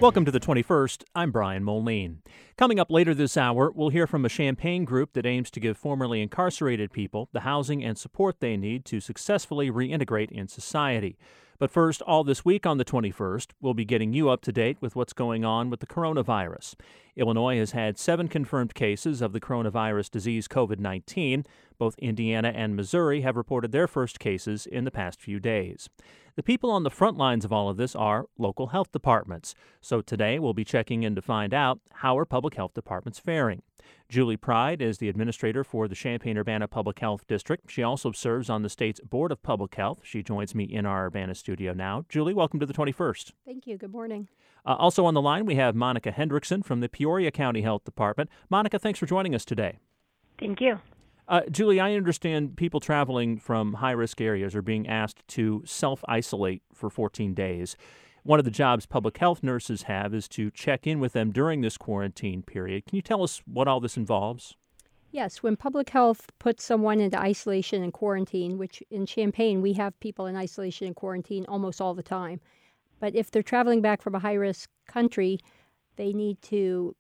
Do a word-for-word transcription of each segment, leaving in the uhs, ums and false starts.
Welcome to the twenty-first. I'm Brian Moline. Coming up later this hour, we'll hear from a Champaign group that aims to give formerly incarcerated people the housing and support they need to successfully reintegrate in society. But first, all this week on the twenty-first, we'll be getting you up to date with what's going on with the coronavirus. Illinois has had seven confirmed cases of the coronavirus disease covid nineteen. Both Indiana and Missouri have reported their first cases in the past few days. The people on the front lines of all of this are local health departments. So today we'll be checking in to find out how are public health departments faring. Julie Pride is the administrator for the Champaign-Urbana Public Health District. She also serves on the state's Board of Public Health. She joins me in our Urbana studio now. Julie, welcome to the twenty-first. Thank you. Good morning. Uh, also on the line, we have Monica Hendrickson from the Peoria County Health Department. Monica, thanks for joining us today. Thank you. Uh, Julie, I understand people traveling from high-risk areas are being asked to self-isolate for fourteen days. One of the jobs public health nurses have is to check in with them during this quarantine period. Can you tell us what all this involves? Yes, when public health puts someone into isolation and quarantine, which in Champaign we have people in isolation and quarantine almost all the time. But if they're traveling back from a high-risk country, they need to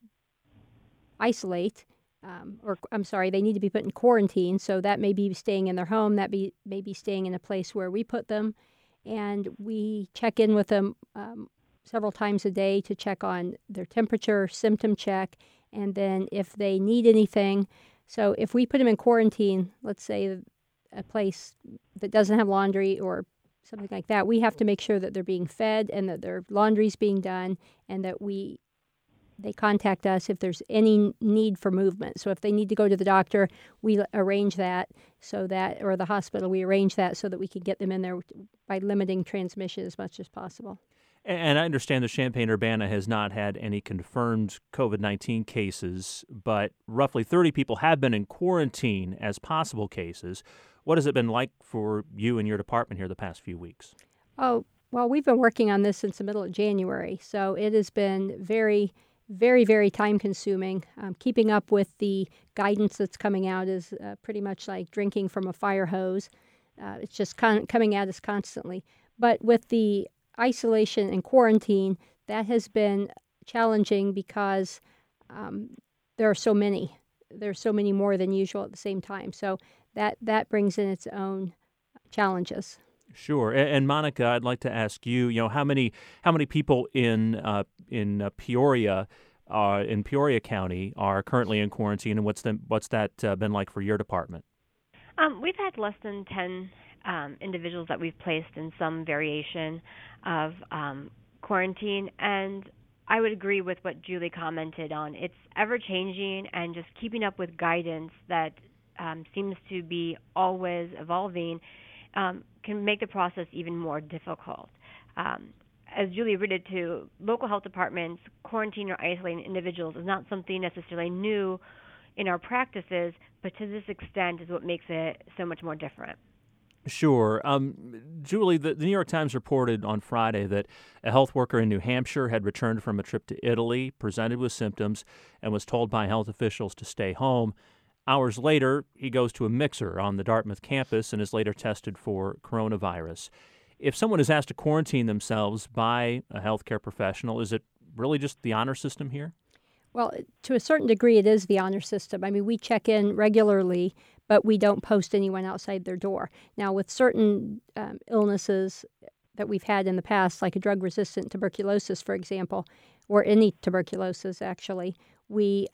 isolate. Um, or I'm sorry, they need to be put in quarantine, so that may be staying in their home, that be may be staying in a place where we put them, and we check in with them um, several times a day to check on their temperature, symptom check, and then if they need anything. So if we put them in quarantine, let's say a place that doesn't have laundry or something like that, we have to make sure that they're being fed and that their laundry's being done and that we they contact us if there's any need for movement. So if they need to go to the doctor, we arrange that so that, or the hospital, we arrange that so that we can get them in there by limiting transmission as much as possible. And I understand the Champaign-Urbana has not had any confirmed covid nineteen cases, but roughly thirty people have been in quarantine as possible cases. What has it been like for you and your department here the past few weeks? Oh, well, we've been working on this since the middle of January, so it has been very Very, very time-consuming. Um, keeping up with the guidance that's coming out is uh, pretty much like drinking from a fire hose. Uh, it's just con- coming at us constantly. But with the isolation and quarantine, that has been challenging because um, there are so many. There are so many more than usual at the same time. So that, that brings in its own challenges. Sure. And, and Monica, I'd like to ask you, you know, how many how many people in uh, in uh, Peoria, uh, in Peoria County, are currently in quarantine, and what's the, what's that uh, been like for your department? Um, we've had less than ten um, individuals that we've placed in some variation of um, quarantine, and I would agree with what Julie commented on. It's ever-changing, and just keeping up with guidance that um, seems to be always evolving um, can make the process even more difficult. Um, as Julie alluded to, local health departments quarantining or isolating individuals is not something necessarily new in our practices, but to this extent is what makes it so much more different. Sure. Um, Julie, the, the New York Times reported on Friday that a health worker in New Hampshire had returned from a trip to Italy, presented with symptoms, and was told by health officials to stay home. Hours later, he goes to a mixer on the Dartmouth campus and is later tested for coronavirus. If someone is asked to quarantine themselves by a healthcare professional, is it really just the honor system here? Well, to a certain degree, it is the honor system. I mean, we check in regularly, but we don't post anyone outside their door. Now, with certain um, illnesses that we've had in the past, like a drug-resistant tuberculosis, for example, or any tuberculosis, actually, we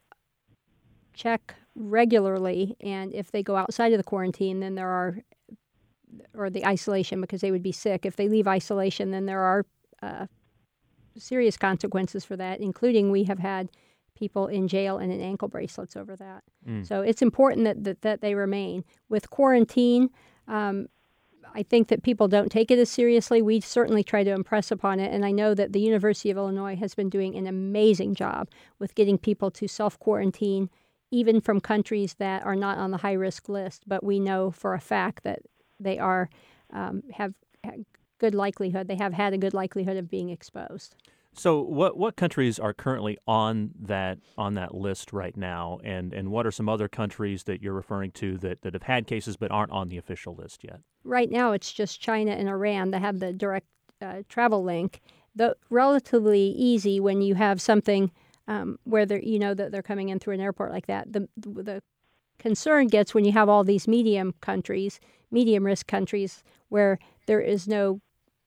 check regularly, and if they go outside of the quarantine, then there are, or the isolation because they would be sick. If they leave isolation, then there are uh, serious consequences for that, including we have had people in jail and in ankle bracelets over that. Mm. So it's important that, that, that they remain. With quarantine, um, I think that people don't take it as seriously. We certainly try to impress upon it, and I know that the University of Illinois has been doing an amazing job with getting people to self-quarantine, even from countries that are not on the high-risk list, but we know for a fact that they are um, have good likelihood, they have had a good likelihood of being exposed. So what what countries are currently on that on that list right now, and, and what are some other countries that you're referring to that, that have had cases but aren't on the official list yet? Right now it's just China and Iran that have the direct uh, travel link. the, relatively easy when you have something um, where they're, you know that they're coming in through an airport like that. The, the concern gets when you have all these medium countries, medium risk countries, where there is no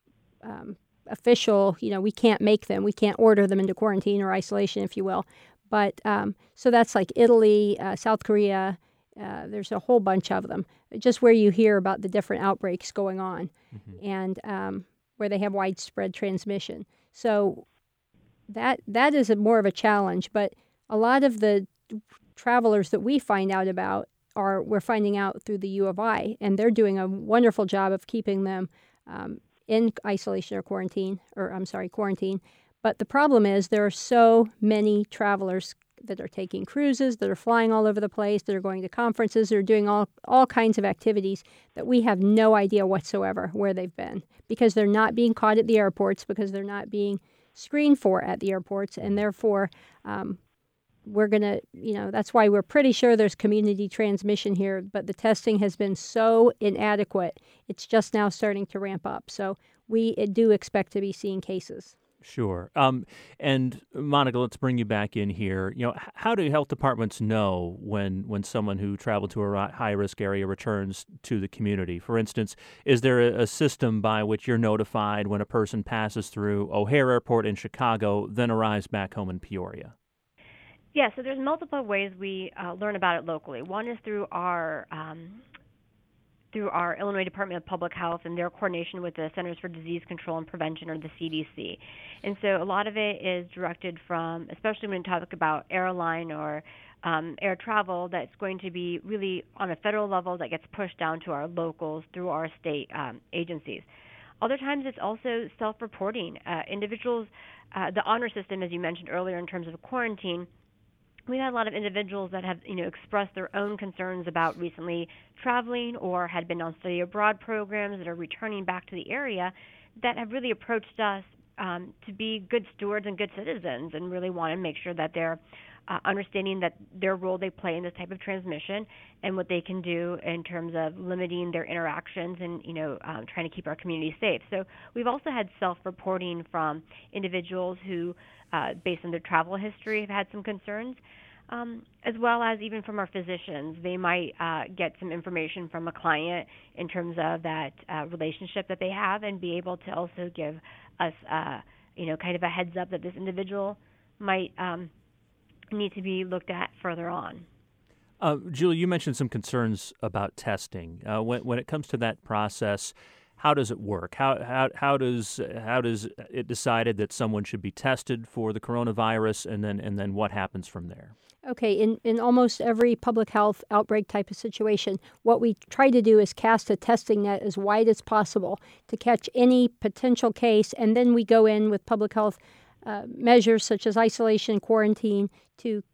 um, official, you know, we can't make them, we can't order them into quarantine or isolation, if you will. But um, so that's like Italy, uh, South Korea. Uh, there's a whole bunch of them, just where you hear about the different outbreaks going on, mm-hmm. and um, where they have widespread transmission. So that that is a more of a challenge. But a lot of the travelers that we find out about are we're finding out through the U of I, and they're doing a wonderful job of keeping them um, in isolation or quarantine, or I'm sorry, quarantine. But the problem is there are so many travelers that are taking cruises, that are flying all over the place, that are going to conferences, that are doing all, all kinds of activities that we have no idea whatsoever where they've been, because they're not being caught at the airports, because they're not being screened for at the airports, and therefore um, we're going to, you know, that's why we're pretty sure there's community transmission here, but the testing has been so inadequate, it's just now starting to ramp up. So we do expect to be seeing cases. Sure. Um, and Monica, let's bring you back in here. You know, how do health departments know when when someone who traveled to a high risk area returns to the community? For instance, is there a, a system by which you're notified when a person passes through O'Hare Airport in Chicago, then arrives back home in Peoria? Yeah, so there's multiple ways we uh, learn about it locally. One is through our um, through our Illinois Department of Public Health and their coordination with the Centers for Disease Control and Prevention, or the C D C. And so a lot of it is directed from, especially when we talk about airline or um, air travel, that's going to be really on a federal level that gets pushed down to our locals through our state um, agencies. Other times it's also self-reporting. Uh, individuals, uh, the honor system, as you mentioned earlier, in terms of quarantine, we've had a lot of individuals that have, you know, expressed their own concerns about recently traveling or had been on study abroad programs that are returning back to the area, that have really approached us um, to be good stewards and good citizens, and really want to make sure that they're uh, understanding that their role they play in this type of transmission and what they can do in terms of limiting their interactions and, you know, um, trying to keep our community safe. So we've also had self-reporting from individuals who, uh, based on their travel history, have had some concerns. Um, as well as even from our physicians. They might uh, get some information from a client in terms of that uh, relationship that they have, and be able to also give us, uh, you know, kind of a heads up that this individual might um, need to be looked at further on. Uh, Julie, you mentioned some concerns about testing. Uh, when, when it comes to that process, how does it work? How how how does how does it decided that someone should be tested for the coronavirus, and then and then what happens from there? Okay, in, in almost every public health outbreak type of situation, what we try to do is cast a testing net as wide as possible to catch any potential case, and then we go in with public health uh, measures such as isolation, quarantine, to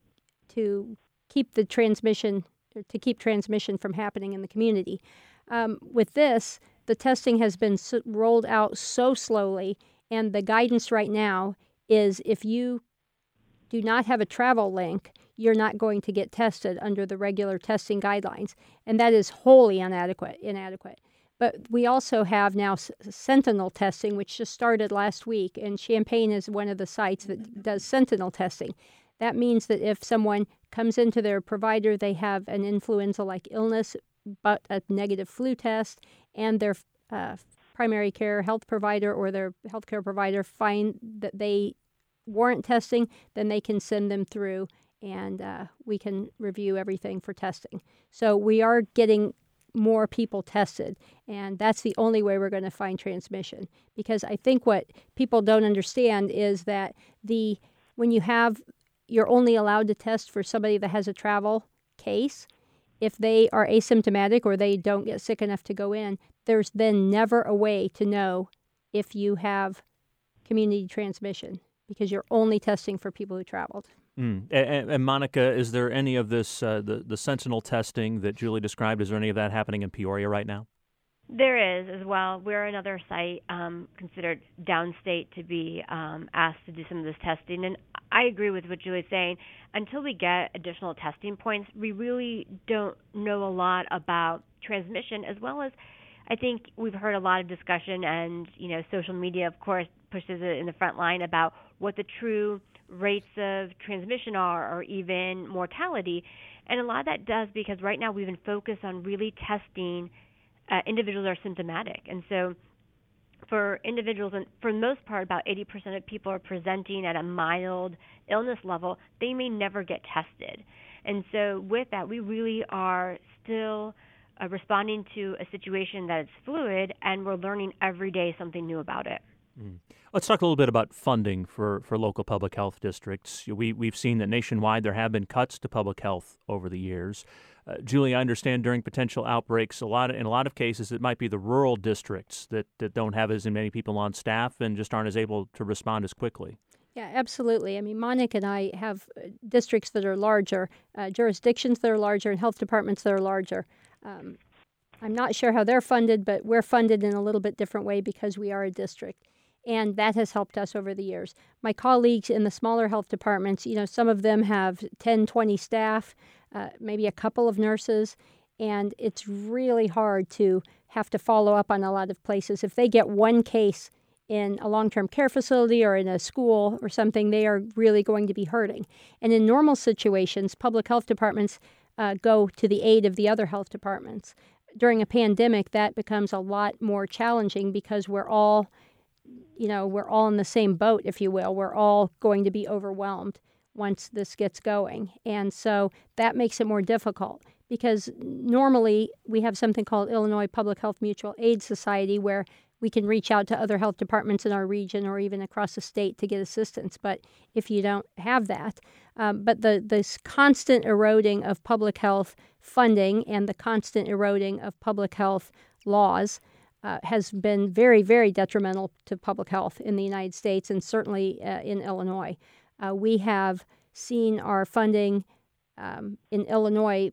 to keep the transmission to keep transmission from happening in the community. Um, with this, the testing has been so, rolled out so slowly, and the guidance right now is if you do not have a travel link, you're not going to get tested under the regular testing guidelines, and that is wholly inadequate. inadequate. But we also have now Sentinel testing, which just started last week, and Champaign is one of the sites that does Sentinel testing. That means that if someone comes into their provider, they have an influenza-like illness, but a negative flu test, and their uh, primary care health provider or their healthcare provider find that they warrant testing, then they can send them through, and uh, we can review everything for testing. So we are getting more people tested, and that's the only way we're going to find transmission. Because I think what people don't understand is that the when you have, you're only allowed to test for somebody that has a travel case. If they are asymptomatic or they don't get sick enough to go in, there's then never a way to know if you have community transmission, because you're only testing for people who traveled. Mm. And, and Monica, is there any of this, uh, the, the Sentinel testing that Julie described, is there any of that happening in Peoria right now? There is as well. We're another site um, considered downstate to be um, asked to do some of this testing. And I agree with what Julie's saying. Until we get additional testing points, we really don't know a lot about transmission, as well as I think we've heard a lot of discussion, and you know, social media, of course, pushes it in the front line about what the true rates of transmission are, or even mortality. And a lot of that does because right now we've been focused on really testing uh, individuals who are symptomatic. And so for individuals, and for the most part, about eighty percent of people are presenting at a mild illness level. They may never get tested. And so with that, we really are still uh, responding to a situation that is fluid, and we're learning every day something new about it. Mm. Let's talk a little bit about funding for, for local public health districts. We, we've seen that nationwide there have been cuts to public health over the years. Uh, Julie, I understand during potential outbreaks, a lot of, in a lot of cases, it might be the rural districts that, that don't have as many people on staff and just aren't as able to respond as quickly. Yeah, absolutely. I mean, Monica and I have districts that are larger, uh, jurisdictions that are larger, and health departments that are larger. Um, I'm not sure how they're funded, but we're funded in a little bit different way because we are a district. And that has helped us over the years. My colleagues in the smaller health departments, you know, some of them have ten, twenty staff, uh, maybe a couple of nurses, and it's really hard to have to follow up on a lot of places. If they get one case in a long-term care facility or in a school or something, they are really going to be hurting. And in normal situations, public health departments uh, go to the aid of the other health departments. During a pandemic, that becomes a lot more challenging because we're all you know, we're all in the same boat, if you will. We're all going to be overwhelmed once this gets going. And so that makes it more difficult because normally we have something called Illinois Public Health Mutual Aid Society where we can reach out to other health departments in our region or even across the state to get assistance. But if you don't have that, um, but the this constant eroding of public health funding and the constant eroding of public health laws Uh, has been very, very detrimental to public health in the United States and certainly uh, in Illinois. Uh, we have seen our funding um, in Illinois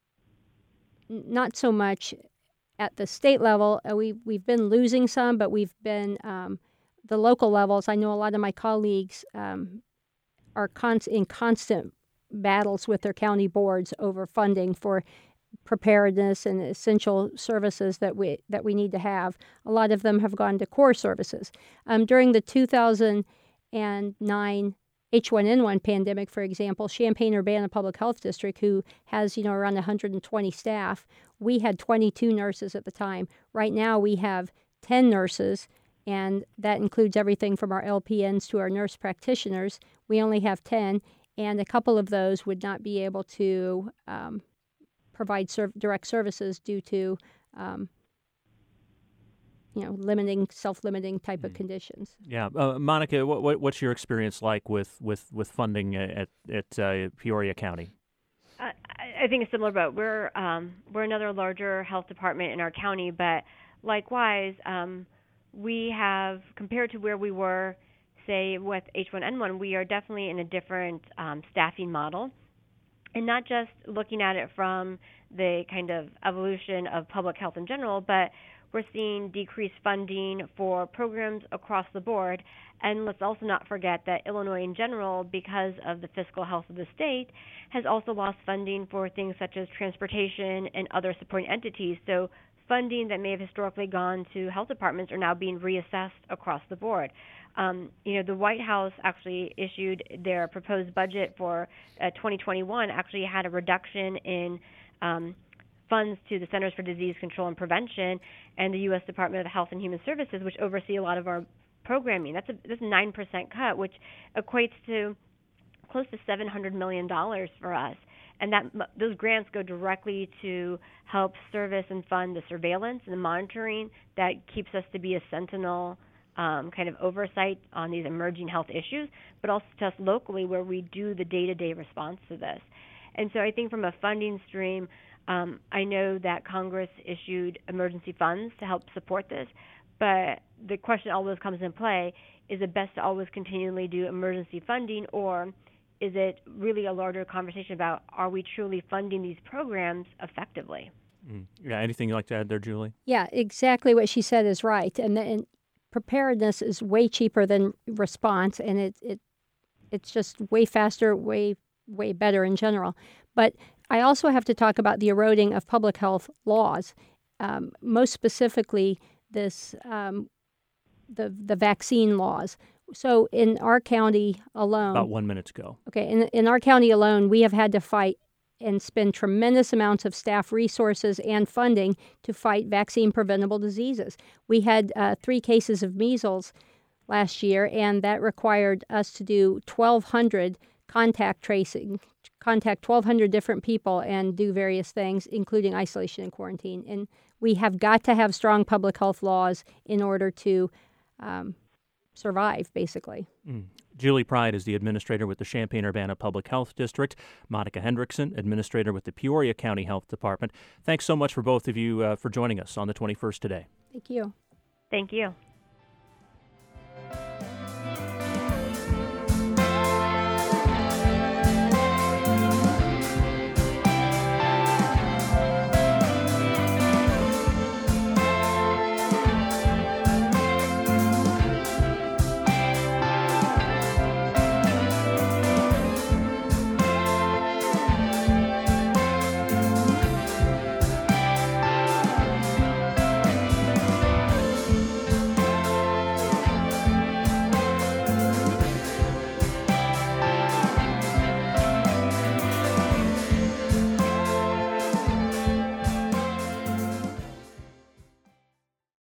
n- not so much at the state level. Uh, we, we've been losing some, but we've been, um, the local levels, I know a lot of my colleagues um, are con- in constant battles with their county boards over funding for preparedness and essential services that we that we need to have. A lot of them have gone to core services. Um, during the two thousand nine H one N one pandemic, for example, Champaign-Urbana Public Health District, who has you know around one hundred twenty staff, we had twenty-two nurses at the time. Right now, we have ten nurses, and that includes everything from our L P Ns to our nurse practitioners. We only have ten, and a couple of those would not be able to um, provide serv- direct services due to, um, you know, limiting, self-limiting type mm. of conditions. Yeah, uh, Monica, what, what, what's your experience like with with, with funding at at uh, Peoria County? Uh, I think it's similar, but we're um, we're another larger health department in our county, but likewise, um, we have compared to where we were, say, with H one N one, we are definitely in a different um, staffing model. And not just looking at it from the kind of evolution of public health in general, but we're seeing decreased funding for programs across the board. And let's also not forget that Illinois in general, because of the fiscal health of the state, has also lost funding for things such as transportation and other supporting entities. So funding that may have historically gone to health departments are now being reassessed across the board. Um, you know, the White House actually issued their proposed budget for uh, twenty twenty-one, actually had a reduction in um, funds to the Centers for Disease Control and Prevention and the U S Department of Health and Human Services, which oversee a lot of our programming. That's a, that's a nine percent cut, which equates to close to seven hundred million dollars for us. And that those grants go directly to help service and fund the surveillance and the monitoring that keeps us to be a sentinel Um, kind of oversight on these emerging health issues, but also to us locally where we do the day-to-day response to this. And so I think from a funding stream, um, I know that Congress issued emergency funds to help support this, but the question always comes in play, is it best to always continually do emergency funding, or is it really a larger conversation about are we truly funding these programs effectively? Mm. Yeah, anything you'd like to add there, Julie? Yeah, exactly what she said is right. And, and preparedness is way cheaper than response, and it, it it's just way faster, way, way better in general. But I also have to talk about the eroding of public health laws. um, most specifically this um, the the vaccine laws. So in our county alone, About one minute to go. Okay, in in our county alone, we have had to fight and spend tremendous amounts of staff resources and funding to fight vaccine-preventable diseases. We had uh, three cases of measles last year, and that required us to do twelve hundred contact tracing, contact twelve hundred different people and do various things, including isolation and quarantine. And we have got to have strong public health laws in order to um, survive, basically. Mm. Julie Pride is the administrator with the Champaign-Urbana Public Health District. Monica Hendrickson, administrator with the Peoria County Health Department. Thanks so much for both of you uh, for joining us on the twenty-first today. Thank you. Thank you.